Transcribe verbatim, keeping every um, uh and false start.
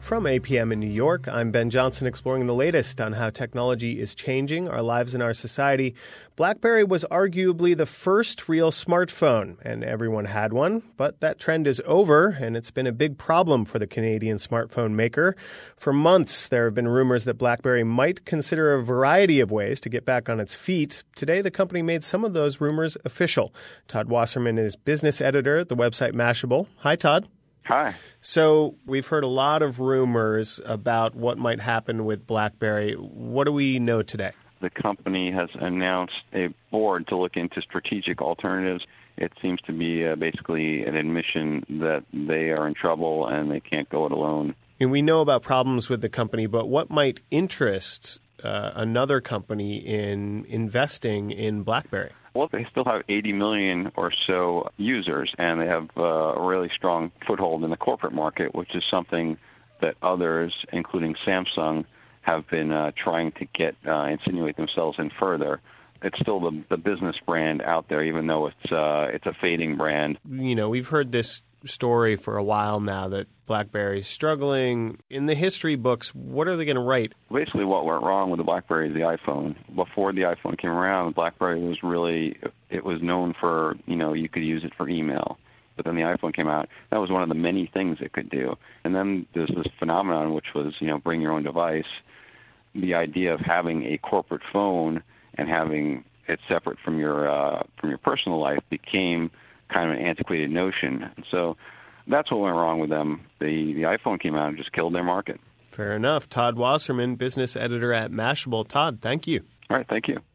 From A P M in New York, I'm Ben Johnson, exploring the latest on how technology is changing our lives and our society. BlackBerry was arguably the first real smartphone, and everyone had one. But that trend is over, and it's been a big problem for the Canadian smartphone maker. For months, there have been rumors that BlackBerry might consider a variety of ways to get back on its feet. Today, the company made some of those rumors official. Todd Wasserman is business editor at the website Mashable. Hi, Todd. Hi. So we've heard a lot of rumors about what might happen with BlackBerry. What do we know today? The company has announced a board to look into strategic alternatives. It seems to be uh, basically an admission that they are in trouble and they can't go it alone. And we know about problems with the company, but what might interest uh, another company in investing in BlackBerry? Well, they still have eighty million or so users, and they have uh, a really strong foothold in the corporate market, which is something that others, including Samsung, have been uh, trying to get uh, insinuate themselves in further. It's still the, the business brand out there, even though it's uh, it's a fading brand. You know, we've heard this story for a while now that BlackBerry's struggling. In the history books, what are they going to write? Basically, what went wrong with the BlackBerry is the iPhone. Before the iPhone came around, BlackBerry was really, it was known for, you know, you could use it for email. But then the iPhone came out. That was one of the many things it could do. And then there's this phenomenon, which was, you know, bring your own device. The idea of having a corporate phone and having it separate from your uh, from your personal life became kind of an antiquated notion. So that's what went wrong with them. The the iPhone came out and just killed their market. Fair enough. Todd Wasserman, business editor at Mashable. Todd, thank you. All right, thank you.